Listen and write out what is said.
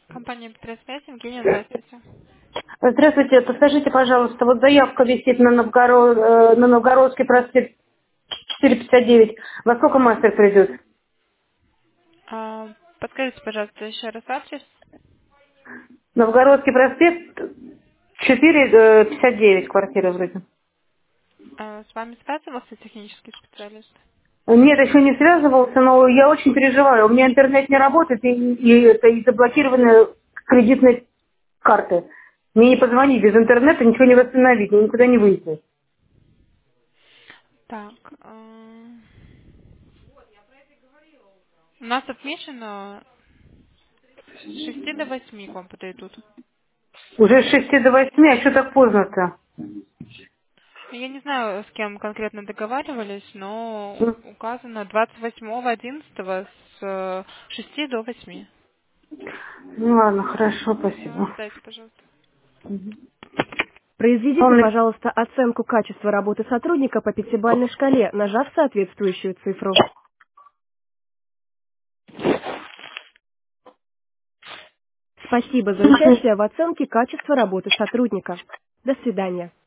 Компания «Электросвязь», Евгения, здравствуйте. Здравствуйте, подскажите, пожалуйста, вот заявка висит на, на Новгородский проспект 459. Во сколько мастер придет? Подскажите, пожалуйста, еще раз адрес. Новгородский проспект 459, квартира вроде. С вами связывался технический специалист? Нет, еще не связывался, но я очень переживаю. У меня интернет не работает, и это и заблокированы кредитные карты. Мне не позвонить без интернета, ничего не восстановить, мне никуда не выйти. Так, у нас отмечено с 6 до 8 к вам подойдут. Уже с 6 до 8, а что так поздно-то? Я не знаю, с кем конкретно договаривались, но указано 28.11 с 6 до 8. Ну ладно, хорошо, спасибо. Ожидайте, пожалуйста. Произведите, Он пожалуйста, оценку качества работы сотрудника по пятибалльной шкале, нажав соответствующую цифру. Спасибо за участие в оценке качества работы сотрудника. До свидания.